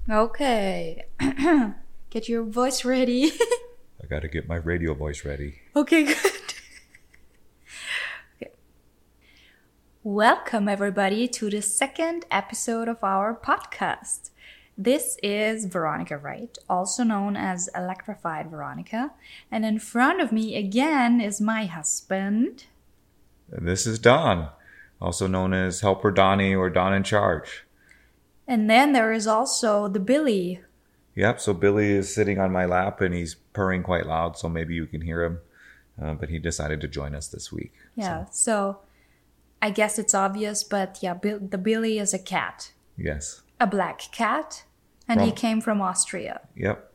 Okay. Get your voice ready. I got to get my radio voice ready. Okay, good. Okay. Welcome, everybody, to the second episode of our podcast. This is Veronica Wright, also known as Electrified Veronica. And in front of me again is my husband. And this is Don, also known as Helper Donnie or Don in Charge. And then there is also the Billy. Yep, so Billy is sitting on my lap and he's purring quite loud, so maybe you can hear him. But he decided to join us this week. Yeah, so I guess it's obvious, but yeah, the Billy is a cat. Yes. A black cat. And he came from Austria. Yep.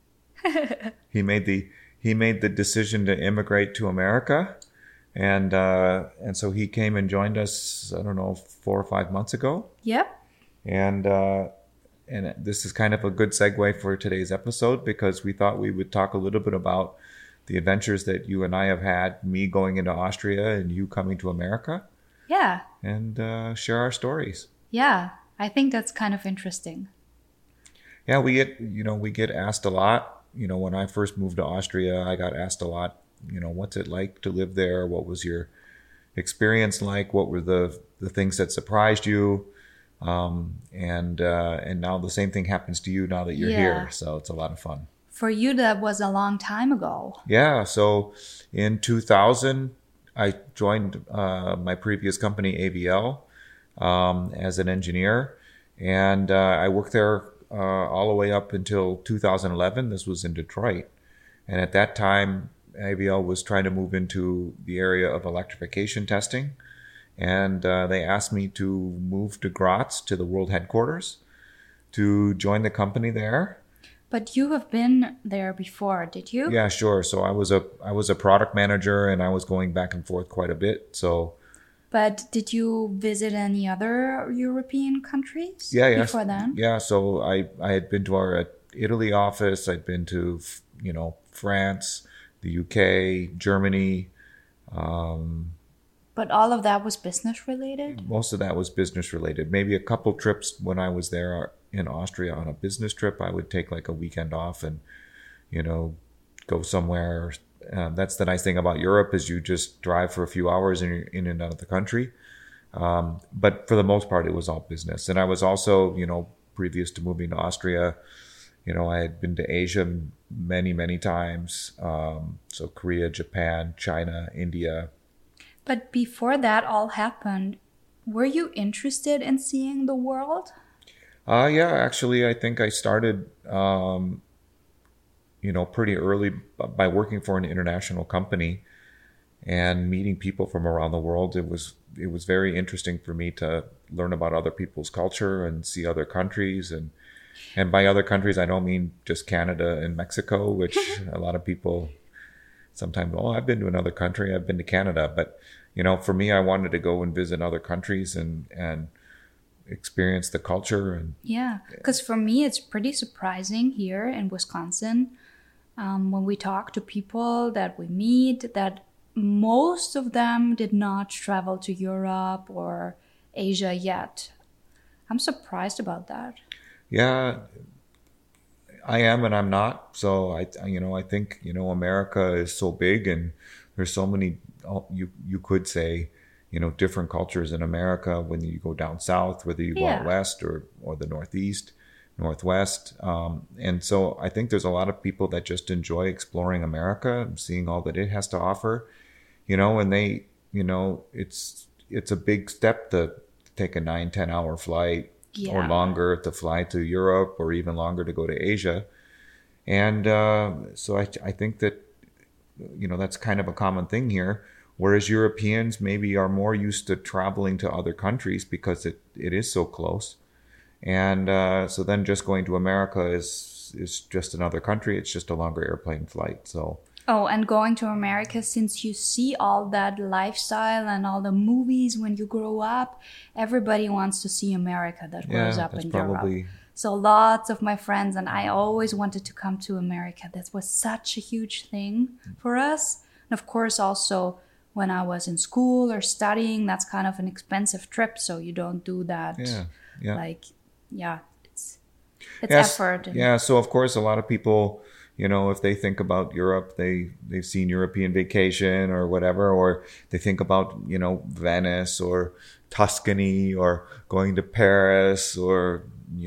He made the decision to immigrate to America. And so he came and joined us, I don't know, 4 or 5 months ago. Yep. And this is kind of a good segue for today's episode because we thought we would talk a little bit about the adventures that you and I have had, me going into Austria and you coming to America. Yeah. And share our stories. Yeah, I think that's kind of interesting. Yeah, we get asked a lot. When I first moved to Austria, I got asked a lot, what's it like to live there? What was your experience like? What were the things that surprised you? And now the same thing happens to you now that you're here. So it's a lot of fun. For you, that was a long time ago. Yeah. So in 2000, I joined my previous company, AVL, as an engineer. And I worked there all the way up until 2011. This was in Detroit. And at that time, AVL was trying to move into the area of electrification testing. And they asked me to move to Graz, to the world headquarters, to join the company there. But you have been there before, did you? Yeah, sure. So I was a product manager, and I was going back and forth quite a bit. So. But did you visit any other European countries before then? Yeah, so I had been to our Italy office. I'd been to France, the UK, Germany. But all of that was business related? Most of that was business related. Maybe a couple trips when I was there in Austria on a business trip. I would take like a weekend off and, go somewhere. That's the nice thing about Europe is you just drive for a few hours and you're in and out of the country. But for the most part, it was all business. And I was also, previous to moving to Austria, I had been to Asia many, many times. So Korea, Japan, China, India. But before that all happened, were you interested in seeing the world? Yeah, actually, I think I started, pretty early by working for an international company and meeting people from around the world. It was very interesting for me to learn about other people's culture and see other countries. And by other countries, I don't mean just Canada and Mexico, which a lot of people sometimes, I've been to another country, I've been to Canada. But, for me, I wanted to go and visit other countries and experience the culture. And yeah, because for me, it's pretty surprising here in Wisconsin when we talk to people that we meet that most of them did not travel to Europe or Asia yet. I'm surprised about that. Yeah, I am and I'm not. So I think, America is so big and there's so many, you could say, different cultures in America when you go down south, whether you go out west or the northeast, northwest. And so I think there's a lot of people that just enjoy exploring America and seeing all that it has to offer, and they, it's a big step to take a 9-10 hour flight or longer to fly to Europe or even longer to go to Asia. And so I think that, that's kind of a common thing here. Whereas Europeans maybe are more used to traveling to other countries because it is so close. And so then just going to America is just another country. It's just a longer airplane flight. So. Oh, and going to America, since you see all that lifestyle and all the movies when you grow up, everybody wants to see America that grows up in Europe. So lots of my friends and I always wanted to come to America. That was such a huge thing for us. And of course, also when I was in school or studying, that's kind of an expensive trip. So you don't do that. Yeah. Like, yeah. It's... It's effort. Yeah. So of course, a lot of people, if they think about Europe, they've seen European Vacation or whatever, or they think about, Venice or Tuscany or going to Paris or,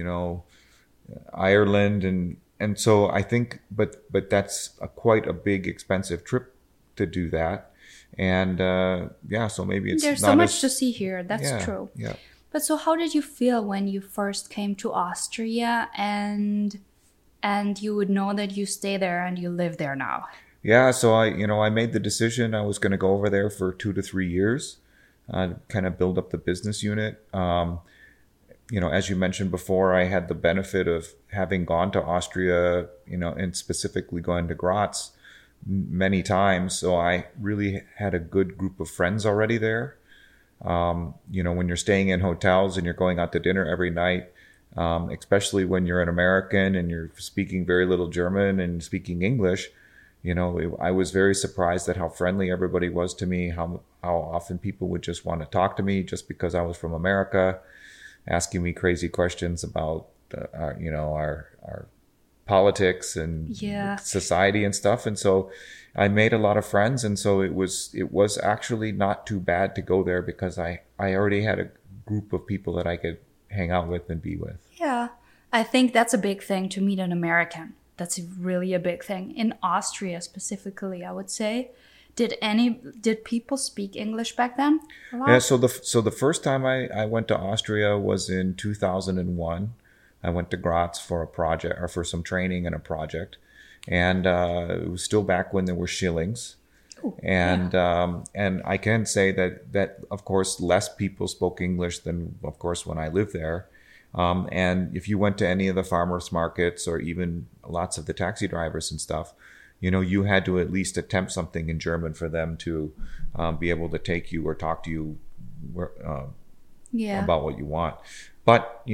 Ireland. And so I think, but that's quite a big expensive trip to do that. And so maybe it's there's so much to see here. That's true. Yeah. But so how did you feel when you first came to Austria and you would know that you stay there and you live there now? Yeah, so I made the decision I was going to go over there for 2 to 3 years, kind of build up the business unit. As you mentioned before, I had the benefit of having gone to Austria, and specifically going to Graz many times. So I really had a good group of friends already there. When you're staying in hotels and you're going out to dinner every night, especially when you're an American and you're speaking very little German and speaking English, I was very surprised at how friendly everybody was to me, how often people would just want to talk to me just because I was from America, asking me crazy questions about, our politics and society and stuff. And so I made a lot of friends. And so it was actually not too bad to go there because I already had a group of people that I could hang out with and be with. Yeah. I think that's a big thing to meet an American. That's really a big thing. In Austria specifically, I would say. Did people speak English back then? Yeah, so the first time I went to Austria was in 2001. I went to Graz for a project or for some training and a project. And it was still back when there were shillings. Ooh, and I can say that of course less people spoke English than of course when I lived there. And if you went to any of the farmers markets or even lots of the taxi drivers and stuff, you had to at least attempt something in German for them to be able to take you or talk to you about what you want. But,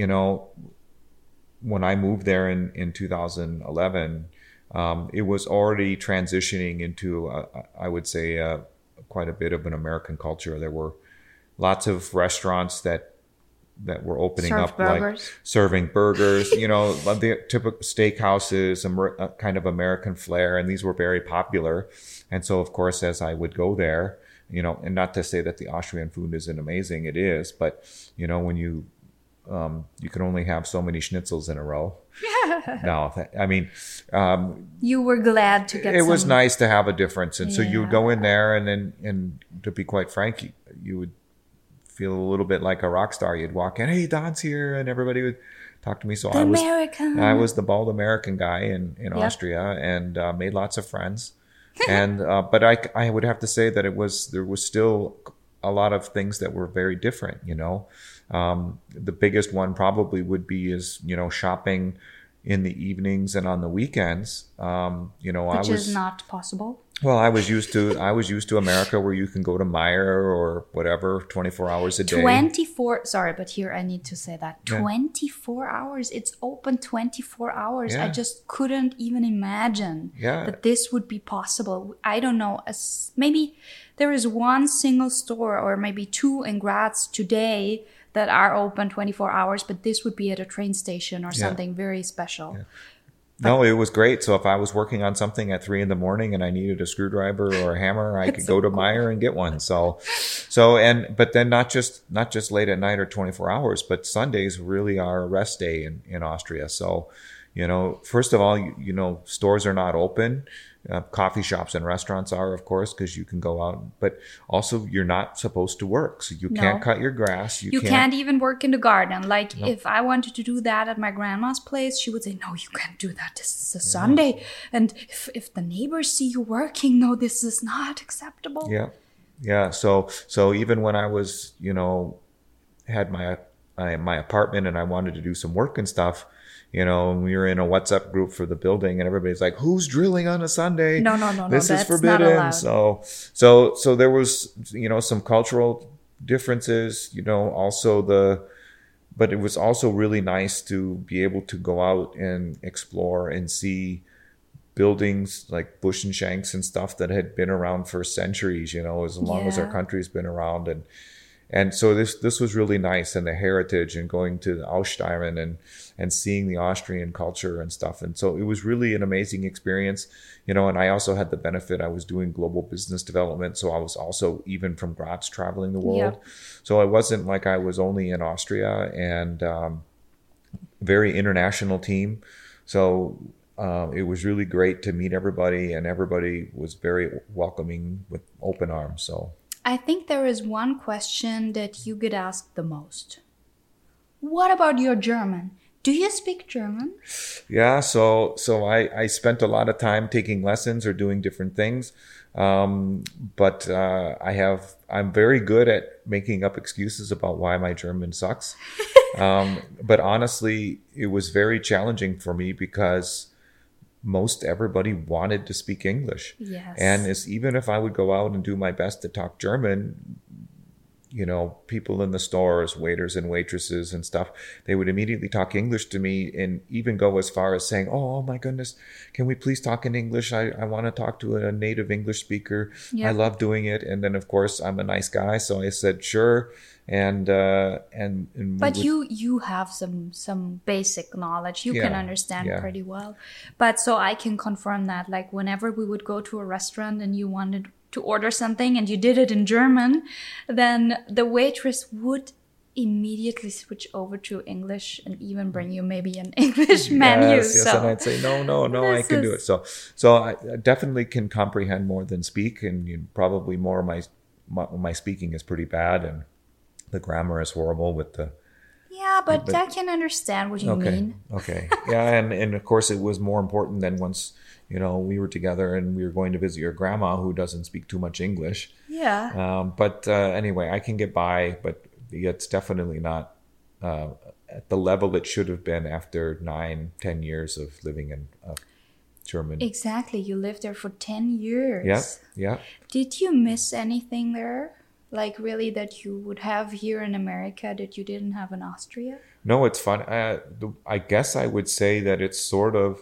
when I moved there in 2011, it was already transitioning into, I would say, quite a bit of an American culture. There were lots of restaurants that were opening up, like serving burgers, the typical steakhouses, a kind of American flair, and these were very popular. And so, of course, as I would go there, and not to say that the Austrian food isn't amazing, it is, but when you can only have so many schnitzels in a row. No, you were glad to get. It was nice to have a difference, and so you would go in there, and to be quite frank, you would feel a little bit like a rock star. You'd walk in, hey, Don's here, and everybody would talk to me. So I was the bald American guy in Austria, and made lots of friends. And but I would have to say that there was still a lot of things that were very different. The biggest one probably would be shopping in the evenings and on the weekends. Which is not possible. Well, I was used to America where you can go to Meijer or whatever 24 hours a day. 24, sorry, but here I need to say that. 24 hours. It's open 24 hours. Yeah. I just couldn't even imagine that this would be possible. I don't know. Maybe there is one single store or maybe two in Graz today that are open 24 hours, but this would be at a train station or something very special. Yeah. No, it was great. So if I was working on something at 3 a.m. and I needed a screwdriver or a hammer, I could go to Meijer and get one. But then not just late at night or 24 hours, but Sundays really are a rest day in Austria. So, first of all, stores are not open. Coffee shops and restaurants are, of course, because you can go out, but also you're not supposed to work. So you can't cut your grass. You can't even work in the garden. Like if I wanted to do that at my grandma's place, she would say, no, you can't do that. This is a Sunday. And if the neighbors see you working, no, this is not acceptable. Yeah. Yeah. So even when I was, had my apartment and I wanted to do some work and stuff, and we were in a WhatsApp group for the building and everybody's like, who's drilling on a Sunday? No. This is forbidden. Not allowed. So there was, some cultural differences, but it was also really nice to be able to go out and explore and see buildings like Bush and Shanks and stuff that had been around for centuries, as long as our country's been around. And so this was really nice, and the heritage, and going to the Ausstein and seeing the Austrian culture and stuff. And so it was really an amazing experience, and I also had the benefit, I was doing global business development. So I was also, even from Graz, traveling the world. Yeah. So it wasn't like I was only in Austria, and very international team. So it was really great to meet everybody, and everybody was very welcoming with open arms. So I think there is one question that you get asked the most. What about your German? Do you speak German? Yeah, so I spent a lot of time taking lessons or doing different things. But I'm very good at making up excuses about why my German sucks. But honestly, it was very challenging for me because most everybody wanted to speak English. Yes. And even if I would go out and do my best to talk German, people in the stores, waiters and waitresses and stuff, they would immediately talk English to me, and even go as far as saying, oh my goodness, can we please talk in English? I want to talk to a native English speaker. Yep. I love doing it. And then, of course, I'm a nice guy, so I said, sure. But you have some basic knowledge. You can understand pretty well. But so I can confirm that, like, whenever we would go to a restaurant and you wanted to order something and you did it in German, then the waitress would immediately switch over to English and even bring you maybe an English menu. Yes, and I'd say, no, I can do it. So I definitely can comprehend more than speak, and probably more of my speaking is pretty bad, and the grammar is horrible with the... Yeah, but I can understand what you mean. Okay. Yeah, and of course it was more important than once, we were together and we were going to visit your grandma, who doesn't speak too much English. Yeah. But anyway, I can get by, but it's definitely not at the level it should have been after 9-10 years of living in Germany. Exactly. You lived there for 10 years. Yeah. Did you miss anything there? Like, really, that you would have here in America that you didn't have in Austria? No, it's fun. I guess I would say that it's sort of,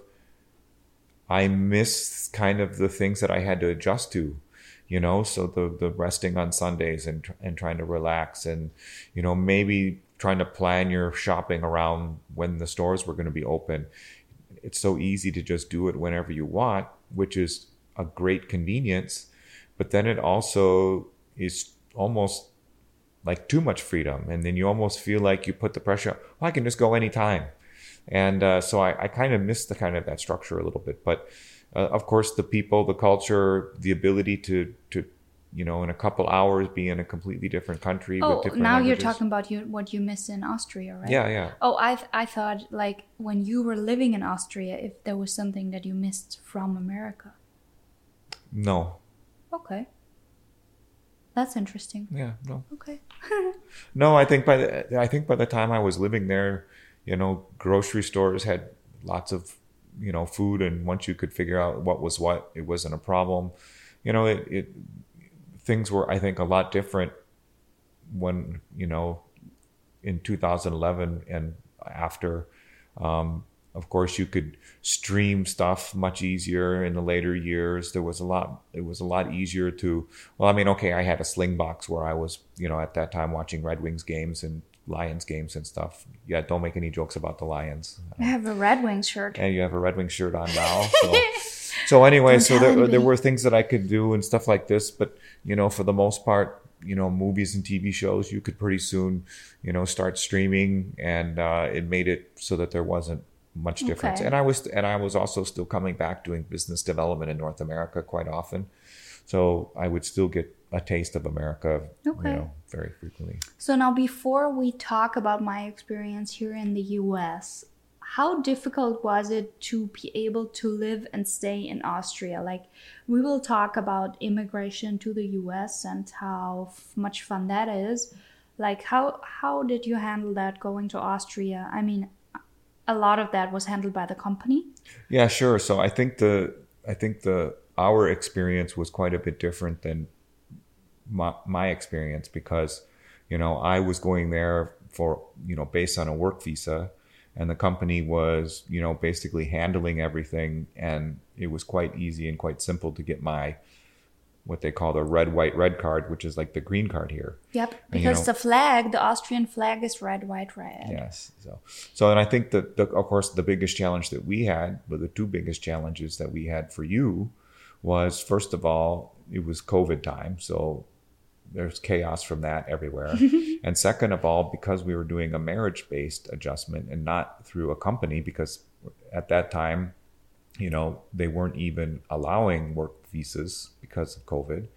I miss kind of the things that I had to adjust to, so the resting on Sundays and trying to relax, and, maybe trying to plan your shopping around when the stores were going to be open. It's so easy to just do it whenever you want, which is a great convenience, but then it also is almost like too much freedom, and then you almost feel like you put the pressure, I can just go anytime. And so I kind of miss that structure a little bit. But of course, the people, the culture, the ability to in a couple hours be in a completely different country with different languages. You're talking about what you miss in Austria, right? Yeah. Oh, I thought, like, when you were living in Austria, if there was something that you missed from America. No. Okay. That's interesting. Yeah, no. Okay. No, I think by the time I was living there, grocery stores had lots of, food, and once you could figure out what was what, it wasn't a problem. Things were, I think, a lot different when, in 2011 and after. Of course, you could stream stuff much easier in the later years. It was a lot easier to, I had a Slingbox where I was, at that time watching Red Wings games and Lions games and stuff. Yeah, don't make any jokes about the Lions. I have a Red Wings shirt. And you have a Red Wings shirt on now. So anyway, there were things that I could do and stuff like this. But, for the most part, movies and TV shows, you could pretty soon, start streaming, and it made it so that there wasn't much difference. Okay. And I was also still coming back doing business development in North America quite often. So I would still get a taste of America, very frequently. So now, before we talk about my experience here in the US, how difficult was it to be able to live and stay in Austria? Like, we will talk about immigration to the US and how much fun that is. Like, how did you handle that going to Austria? I mean, a lot of that was handled by the company. Yeah, sure. So I think our experience was quite a bit different than my experience, because, I was going there for, based on a work visa, and the company was, basically handling everything, and it was quite easy and quite simple to get my what they call the red, white, red card, which is like the green card here. Yep, because the flag, the Austrian flag is red, white, red. Yes. So and I think that, of course, the biggest challenge that we had, but the two biggest challenges that we had for you was, first of all, it was COVID time. So there's chaos from that everywhere. And second of all, because we were doing a marriage-based adjustment and not through a company, because at that time, they weren't even allowing work visas because of COVID.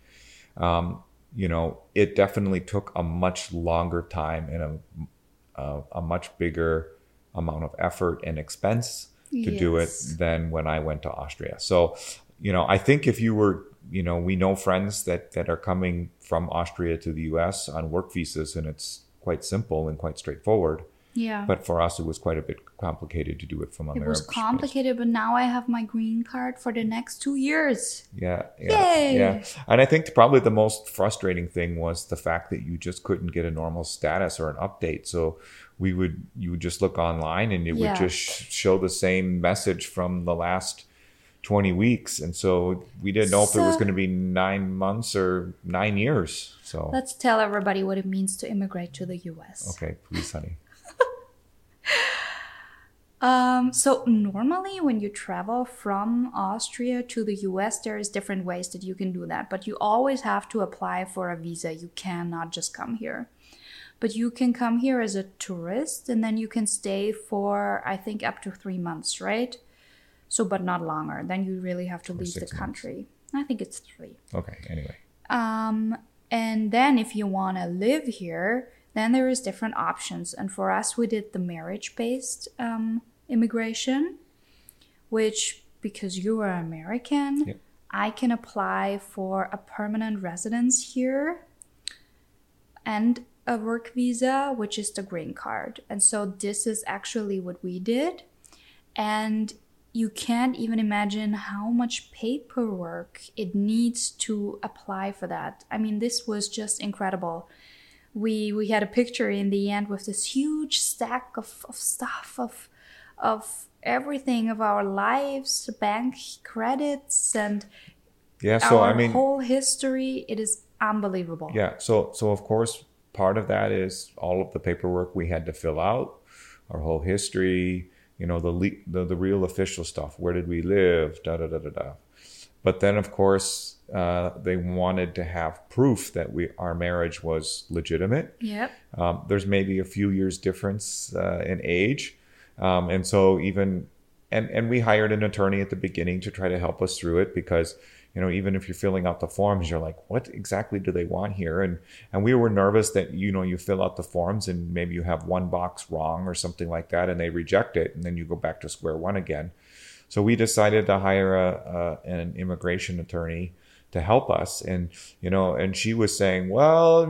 It definitely took a much longer time and a much bigger amount of effort and expense to do it than when I went to Austria. So, I think if you were, we know friends that are coming from Austria to the US on work visas, and it's quite simple and quite straightforward. Yeah. But for us, it was quite a bit complicated to do it from a marriage. It was complicated, but now I have my green card for the next 2 years. Yeah. Yay! Yeah. And I think probably the most frustrating thing was the fact that you just couldn't get a normal status or an update. So you would just look online and it would just show the same message from the last 20 weeks. And so we didn't know if it was going to be 9 months or 9 years. So let's tell everybody what it means to immigrate to the US. Okay, please, honey. So normally when you travel from Austria to the US, there is different ways that you can do that, but you always have to apply for a visa. You cannot just come here. But you can come here as a tourist, and then you can stay for, I think, up to 3 months, right? So, but not longer. Then you really have to leave the country. I think it's 3. Okay, anyway. And then if you want to live here, then there is different options. And for us, we did the marriage-based immigration, which, because you are American, I can apply for a permanent residence here and a work visa, which is the green card. And so this is actually what we did. And you can't even imagine how much paperwork it needs to apply for that. I mean, this was just incredible. We had a picture in the end with this huge stack of stuff, of everything, of our lives, bank credits, and our whole history. It is unbelievable. Yeah. So of course, part of that is all of the paperwork we had to fill out, our whole history, the real official stuff. Where did we live? But then, of course, they wanted to have proof that our marriage was legitimate. Yep. There's maybe a few years difference in age. And so and we hired an attorney at the beginning to try to help us through it, because, even if you're filling out the forms, you're like, what exactly do they want here? And we were nervous that, you fill out the forms and maybe you have one box wrong or something like that, and they reject it. And then you go back to square one again. So we decided to hire an immigration attorney to help us. And, and she was saying, well,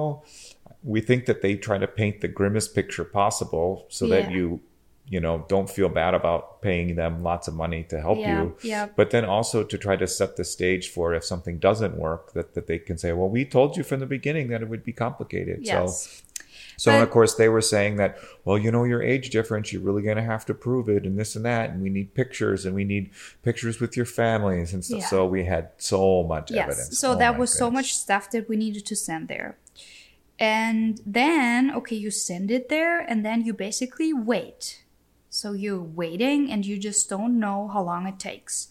we think that they try to paint the grimmest picture possible so that you don't feel bad about paying them lots of money to help you. Yeah. But then also to try to set the stage for if something doesn't work, that they can say, well, we told you from the beginning that it would be complicated. Yes. And of course they were saying that, well, your age difference, you're really going to have to prove it and this and that. And we need pictures, and we need pictures with your families and stuff. Yeah. So we had so much evidence. So that was so much stuff that we needed to send there. And then, you send it there, and then you basically wait. So you're waiting, and you just don't know how long it takes.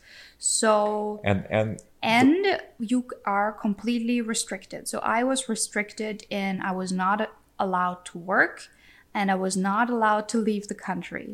So and you are completely restricted. So I was restricted in I was not allowed to work, and I was not allowed to leave the country.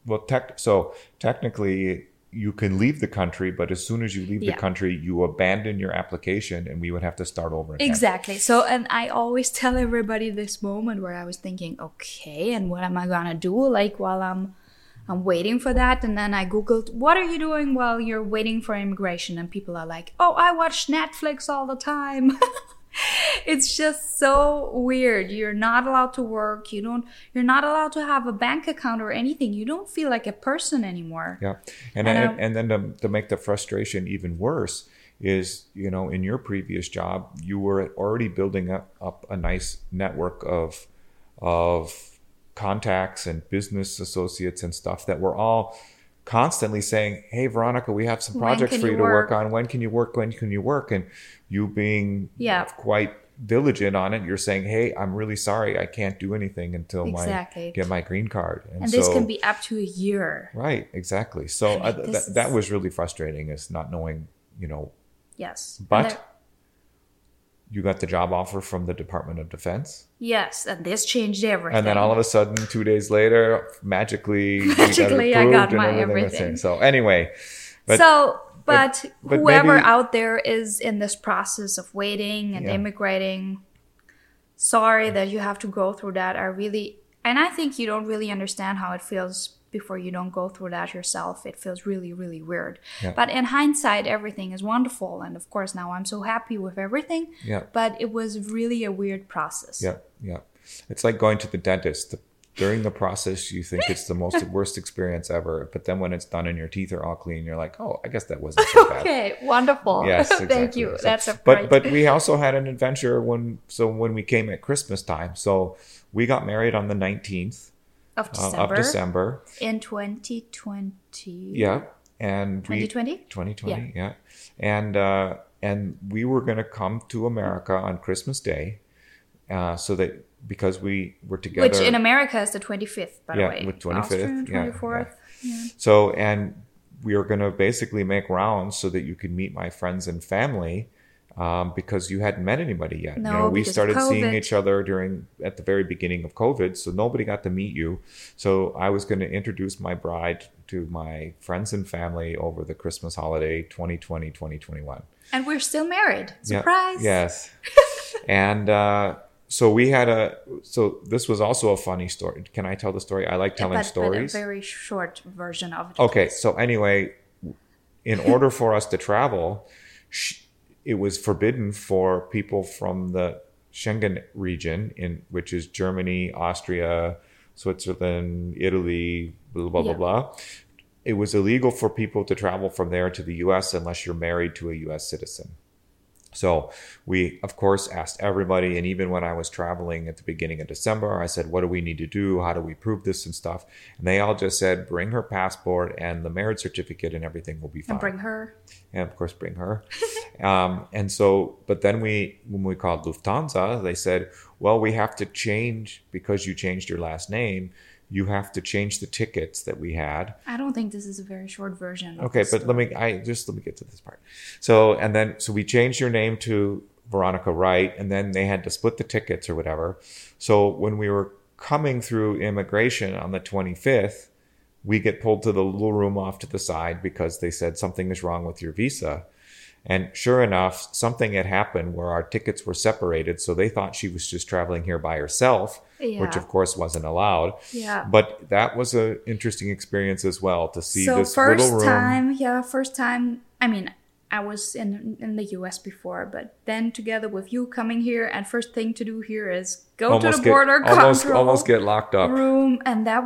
So technically you can leave the country, but as soon as you leave the country, you abandon your application, and we would have to start over again. Exactly. So, and I always tell everybody this moment where I was thinking, okay, and what am I gonna do? Like while I'm waiting for that. And then I Googled, what are you doing while you're waiting for immigration? And people are like, oh, I watch Netflix all the time. It's just so weird. You're not allowed to work. You're not allowed to have a bank account or anything. You don't feel like a person anymore. Yeah. And then to make the frustration even worse is, in your previous job, you were already building up a nice network of contacts and business associates and stuff that were all constantly saying, hey, Veronica, we have some projects for you to work on. When can you work? When can you work? And you being quite diligent on it, you're saying, hey, I'm really sorry, I can't do anything until get my green card. And this can be up to a year. Right, exactly. So that was really frustrating, is not knowing, Yes. But you got the job offer from the Department of Defense. Yes, and this changed everything. And then all of a sudden, 2 days later, magically I got my everything. So anyway. But whoever maybe, out there is in this process of waiting and immigrating, sorry that you have to go through that. And I think you don't really understand how it feels before you don't go through that yourself. It feels really, really weird. Yeah. But in hindsight, everything is wonderful. And of course, now I'm so happy with everything. Yeah. But it was really a weird process. Yeah, yeah. It's like going to the dentist. During the process, you think it's the worst experience ever. But then when it's done and your teeth are all clean, you're like, oh, I guess that wasn't so bad. Okay, wonderful. Yes, exactly. Thank you. So, that's a great... But we also had an adventure when we came at Christmas time. So we got married on the 19th. Of December. In 2020. Yeah. And 2020? 2020, yeah. And we were going to come to America on Christmas Day, so that because we were together. Which in America is the 25th, by the way. Yeah, with 25th. Austrian, 24th. Yeah. So, and we were going to basically make rounds so that you could meet my friends and family. Because you hadn't met anybody yet. No, we started seeing each other at the very beginning of COVID, so nobody got to meet you. So I was going to introduce my bride to my friends and family over the Christmas holiday 2020, 2021. And we're still married. Surprise! Yeah, yes. And so this was also a funny story. Can I tell the story? I like telling stories. But a very short version of it. Okay, so anyway, in order for us to travel, it was forbidden for people from the Schengen region, which is Germany, Austria, Switzerland, Italy, blah, blah, blah, blah. It was illegal for people to travel from there to the U.S. unless you're married to a U.S. citizen. So we, of course, asked everybody. And even when I was traveling at the beginning of December, I said, what do we need to do? How do we prove this and stuff? And they all just said, bring her passport and the marriage certificate and everything will be fine. And bring her. And of course, bring her. And so, but then when we called Lufthansa, they said, well, we have to change, because you changed your last name, you have to change the tickets that we had. I don't think this is a very short version. Okay, but let me get to this part. So we changed your name to Veronica Wright, and then they had to split the tickets or whatever. So when we were coming through immigration on the 25th, we get pulled to the little room off to the side because they said something is wrong with your visa. And sure enough, something had happened where our tickets were separated. So they thought she was just traveling here by herself, which of course wasn't allowed. Yeah. But that was an interesting experience as well, to see this little room. First time. I mean, I was in the US before, but then together with you coming here, and first thing to do here is go to the border control. Almost get locked up. Room. And that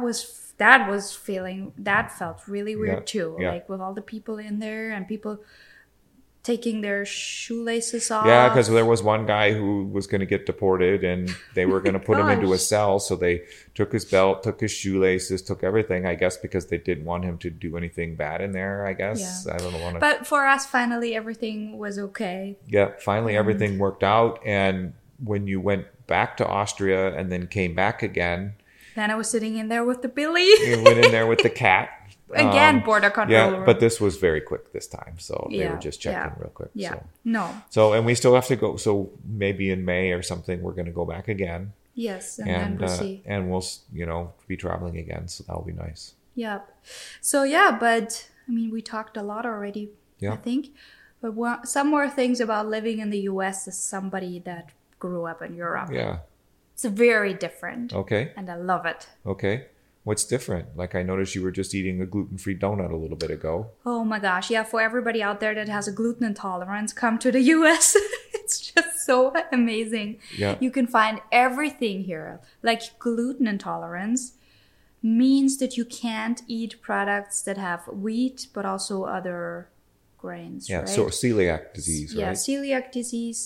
felt really weird too. Yeah. Like with all the people in there and people taking their shoelaces off. Yeah, because there was one guy who was going to get deported, and they were going to put him into a cell. So they took his belt, took his shoelaces, took everything, I guess, because they didn't want him to do anything bad in there, I guess. Yeah. I don't know. But for us, finally, everything was okay. Yeah, finally, everything worked out. And when you went back to Austria and then came back again. Then I was sitting in there with the Billy. You went in there with the cat. Again, border control. Yeah, but this was very quick this time. So they were just checking real quick. Yeah. So. No. So, and we still have to go. So maybe in May or something, we're going to go back again. Yes. And then we'll see. And we'll, be traveling again. So that'll be nice. Yeah. So, but I mean, we talked a lot already, I think. But some more things about living in the US as somebody that grew up in Europe. Yeah. It's very different. Okay. And I love it. Okay. What's different? Like, I noticed you were just eating a gluten-free donut a little bit ago. Oh my gosh. Yeah, for everybody out there that has a gluten intolerance, come to the US. It's just so amazing. Yeah. You can find everything here. Like, gluten intolerance means that you can't eat products that have wheat, but also other grains, yeah, right? so celiac disease, right? Yeah, celiac disease.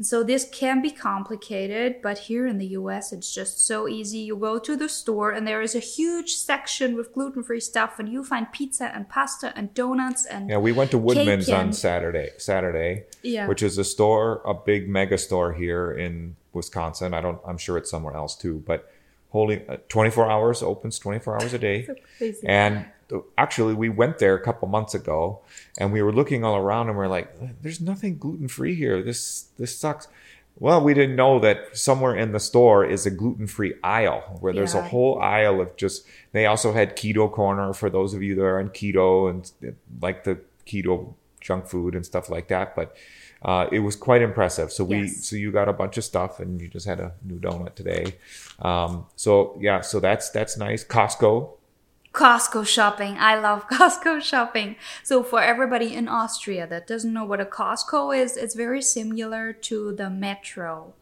And so this can be complicated, but here in the US, it's just so easy. You go to the store and there is a huge section with gluten-free stuff, and you find pizza and pasta and donuts and yeah. We went to Woodman's on Saturday, yeah. which is a big mega store here in Wisconsin. I'm sure it's somewhere else too, but holding 24 hours, opens 24 hours a day. So crazy. And actually, we went there a couple months ago, and we were looking all around, and we're like, "There's nothing gluten-free here. This sucks." Well, we didn't know that somewhere in the store is a gluten-free aisle where there's a whole aisle of just. They also had keto corner for those of you that are on keto and like the keto junk food and stuff like that. But it was quite impressive. So so you got a bunch of stuff, and you just had a new donut today. So that's nice. Costco shopping. I love Costco shopping. So for everybody in Austria that doesn't know what a Costco is, it's very similar to the Metro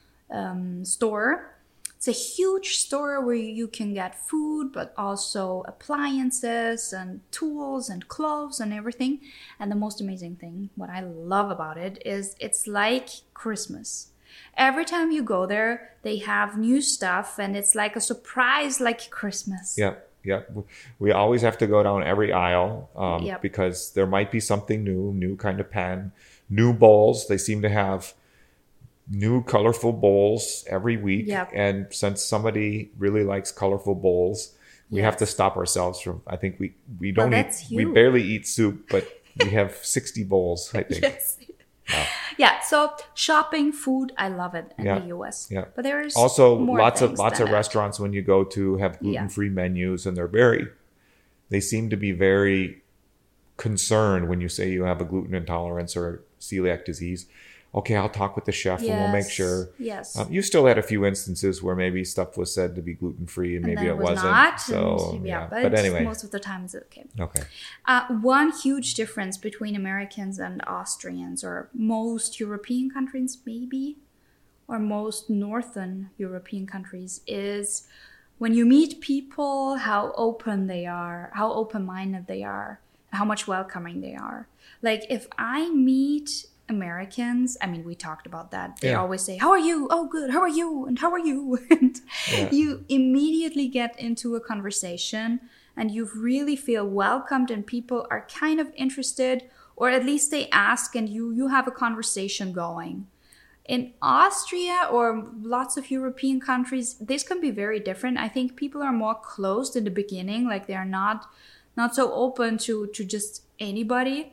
store. It's a huge store where you can get food, but also appliances and tools and clothes and everything. And the most amazing thing, what I love about it, is it's like Christmas. Every time you go there, they have new stuff, and it's like a surprise, like Christmas. Yeah. Yeah, we always have to go down every aisle because there might be something new kind of pan, new bowls. They seem to have new colorful bowls every week. Yep. And since somebody really likes colorful bowls, we have to stop ourselves from, I think we don't we barely eat soup, but we have 60 bowls, I think. Yes. Wow. Yeah, so shopping, food, I love it in the US. Yeah. But there's also more lots of restaurants when you go to have gluten-free menus, and they seem to be very concerned when you say you have a gluten intolerance or celiac disease. Okay, I'll talk with the chef and we'll make sure. Yes. You still had a few instances where maybe stuff was said to be gluten-free and maybe it wasn't. Not, so but anyway, most of the time it's okay. Okay. One huge difference between Americans and Austrians, or most European countries maybe, or most Northern European countries, is when you meet people, how open they are, how open-minded they are, how much welcoming they are. Like if I meet Americans, I mean, we talked about that. They always say, "How are you? Oh, good. How are you? And how are you?" And you immediately get into a conversation, and you really feel welcomed, and people are kind of interested, or at least they ask, and you have a conversation going. In Austria or lots of European countries, this can be very different. I think people are more closed in the beginning, like they are not so open to just anybody.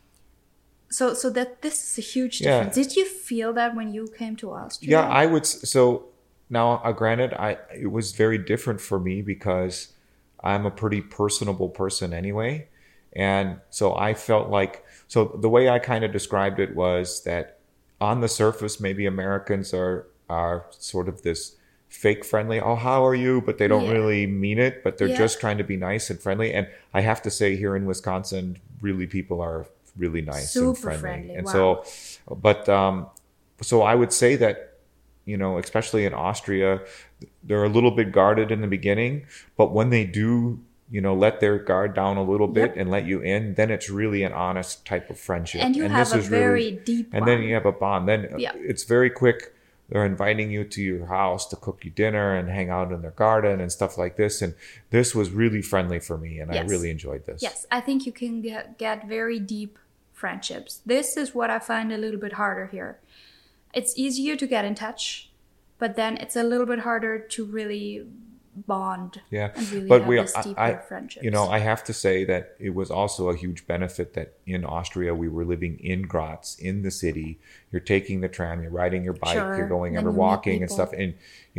So that this is a huge difference. Did you feel that when you came to Austria? Yeah, I would. So now, granted, it was very different for me because I'm a pretty personable person anyway. And so I felt like, so the way I kind of described it was that on the surface, maybe Americans are sort of this fake friendly, "Oh, how are you?" But they don't really mean it, but they're just trying to be nice and friendly. And I have to say here in Wisconsin, really people are really nice. Super and friendly. And wow. So I would say that, especially in Austria, they're a little bit guarded in the beginning, but when they do, let their guard down a little bit and let you in, then it's really an honest type of friendship. And you have a very deep bond. And then you have a bond. Then it's very quick. They're inviting you to your house to cook you dinner and hang out in their garden and stuff like this. And this was really friendly for me, and I really enjoyed this. Yes, I think you can get very deep friendships. This is what I find a little bit harder here. It's easier to get in touch, but then it's a little bit harder to really bond and really have this deeper friendships. I have to say that it was also a huge benefit that in Austria we were living in Graz, in the city. You're taking the tram, you're riding your bike, you're going and walking and stuff. And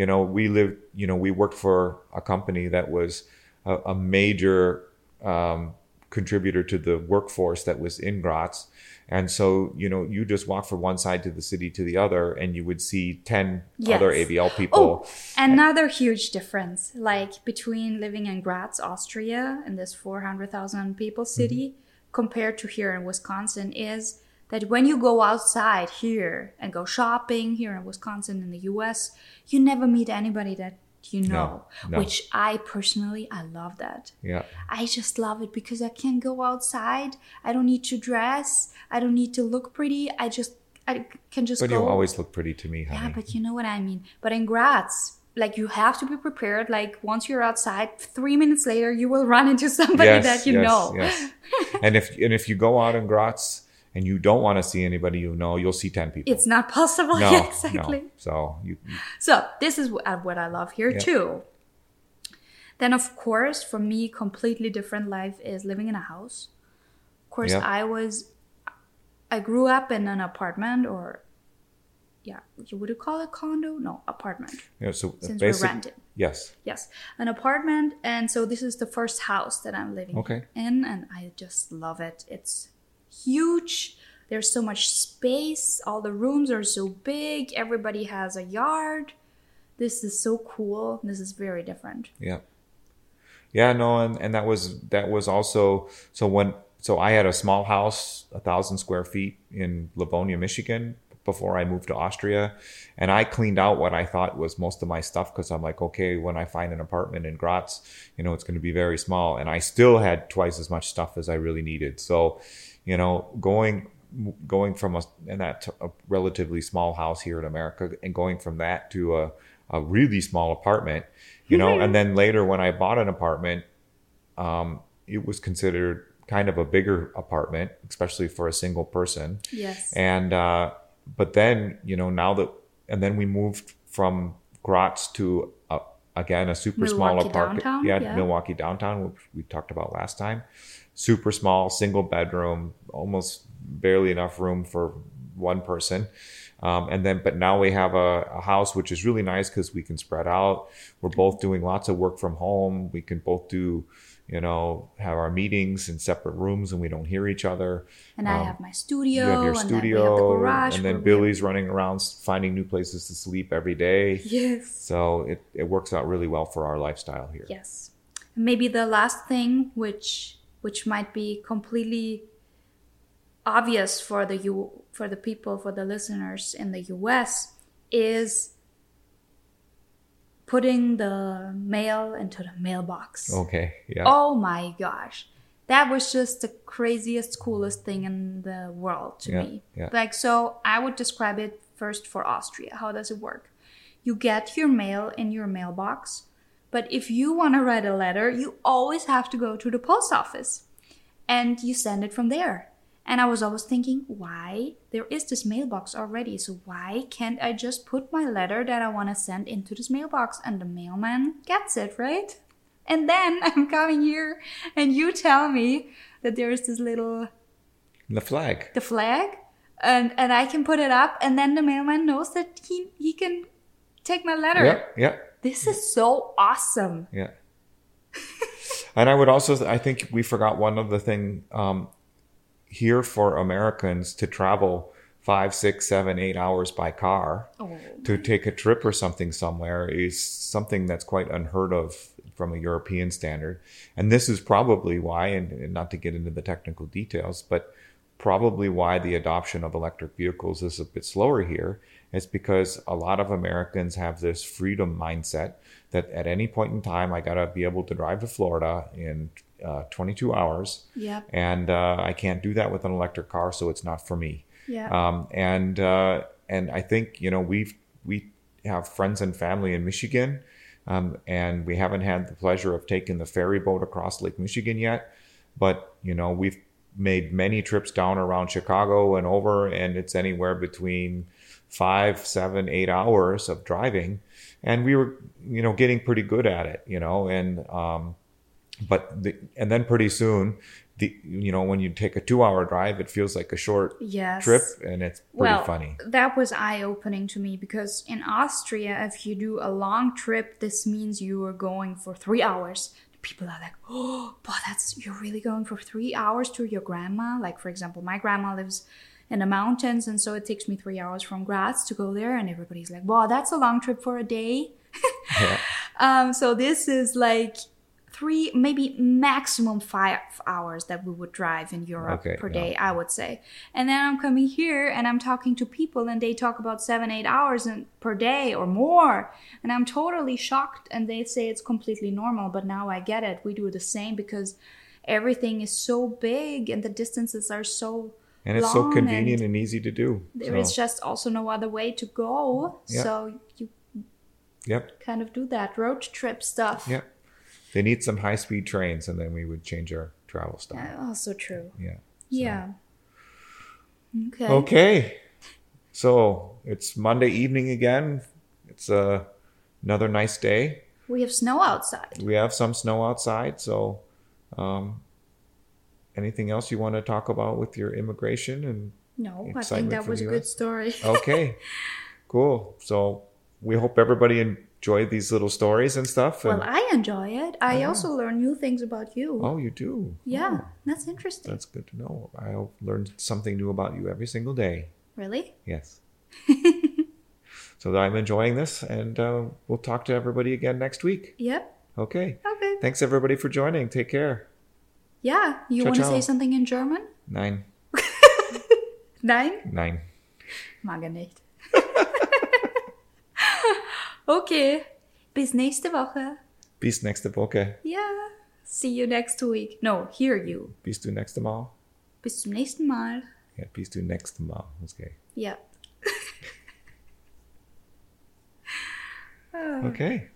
we worked for a company that was a major contributor to the workforce that was in Graz. And so, you just walk from one side to the city to the other, and you would see 10 other ABL people. Oh, another huge difference, like between living in Graz, Austria, in this 400,000 people city, compared to here in Wisconsin, is that when you go outside here and go shopping here in Wisconsin, in the US, you never meet anybody that no. Which I love that. Yeah. I just love it because I can go outside. I don't need to dress. I don't need to look pretty. I just I can just But go. you always look pretty to me, honey. Yeah, but you know what I mean. But in Graz, like, you have to be prepared. Like, once you're outside, 3 minutes later, you will run into somebody that you know. Yes. And if you go out in Graz and you don't want to see anybody you know, you'll see 10 people. It's not possible. No, Yeah, exactly. No. So this is what I love here too. Then, of course, for me, completely different life is living in a house. Of course, I grew up in an apartment, or would you call it condo? No, apartment. Yeah, so since we're renting. Yes, an apartment, and so this is the first house that I'm living in, and I just love it. It's huge. There's so much space. All the rooms are so big. Everybody has a yard. This is so cool. This is very different. Yeah, no, and that was also so I had a small house, 1,000 square feet in Livonia, Michigan, before I moved to Austria, and I cleaned out what I thought was most of my stuff because I'm like, okay, when I find an apartment in Graz, it's going to be very small, and I still had twice as much stuff as I really needed. So, going from a relatively small house here in America and going from that to a really small apartment. And then later when I bought an apartment, it was considered kind of a bigger apartment, especially for a single person. Yes. And, but then, and then we moved from Graz to, again, a super small apartment. Downtown? Milwaukee downtown, which we talked about last time. Super small, single bedroom, almost barely enough room for one person. But now we have a house, which is really nice because we can spread out. We're both doing lots of work from home. We can both do, have our meetings in separate rooms and we don't hear each other. And I have my studio. You have your studio. And then we have the garage. And then Billy's running around finding new places to sleep every day. Yes. So it works out really well for our lifestyle here. Yes. Maybe the last thing, which might be completely obvious for the people, for the listeners in the US, is putting the mail into the mailbox. Okay, yeah. Oh my gosh. That was just the craziest, coolest thing in the world to me. Yeah. Like, so I would describe it first for Austria. How does it work? You get your mail in your mailbox, but if you want to write a letter, you always have to go to the post office and you send it from there. And I was always thinking, why? There is this mailbox already, so why can't I just put my letter that I want to send into this mailbox and the mailman gets it, right? And then I'm coming here and you tell me that there is this little... The flag. And I can put it up and then the mailman knows that he can take my letter. Yeah. This is so awesome. Yeah. And I think we forgot one other thing, here for Americans to travel 5, 6, 7, 8 hours by car to take a trip or something somewhere is something that's quite unheard of from a European standard. And this is probably why, and not to get into the technical details, but probably why the adoption of electric vehicles is a bit slower here. It's because a lot of Americans have this freedom mindset that at any point in time, I got to be able to drive to Florida in 22 hours. Yep. And I can't do that with an electric car, so it's not for me. Yeah. And I think, we have friends and family in Michigan, and we haven't had the pleasure of taking the ferry boat across Lake Michigan yet. But, we've made many trips down around Chicago and over, and it's anywhere between 5, 7, 8 hours of driving. And we were, getting pretty good at it, and then pretty soon, when you take a 2-hour drive, it feels like a short trip, and it's pretty funny. That was eye-opening to me because in Austria, if you do a long trip, this means you are going for 3 hours. People are like, oh, but you're really going for 3 hours to your grandma. Like, for example, my grandma lives in the mountains, and so it takes me 3 hours from Graz to go there, and everybody's like, wow, that's a long trip for a day. Yeah. So this is like 3, maybe maximum 5 hours that we would drive in Europe per day, I would say. And then I'm coming here and I'm talking to people and they talk about 7, 8 hours per day or more. And I'm totally shocked and they say it's completely normal. But now I get it. We do the same because everything is so big and the distances are so And it's so convenient and easy to do. There is just also no other way to go. Yep. So you kind of do that road trip stuff. Yep. They need some high-speed trains, and then we would change our travel style. Also true. Yeah. Yeah. Okay. Okay. So it's Monday evening again. It's another nice day. We have snow outside. We have some snow outside. So anything else you want to talk about with your immigration and No, I think that was a good story. Okay. Cool. So we hope everybody enjoyed these little stories and stuff. Well, I enjoy it. I also learn new things about you. Oh, you do? Yeah, that's interesting. That's good to know. I'll learn something new about you every single day. Really? Yes. So I'm enjoying this, and we'll talk to everybody again next week. Yep. Okay. Okay. Thanks, everybody, for joining. Take care. Yeah. You want to say something in German? 9. 9? 9. Mag er nicht. Okay. Bis nächste Woche. Bis nächste Woche. Yeah. See you next week. No, hear you. Bis du nächste Mal. Bis zum nächsten Mal. Ja, bis du nächste Mal. Okay. Ja. Okay.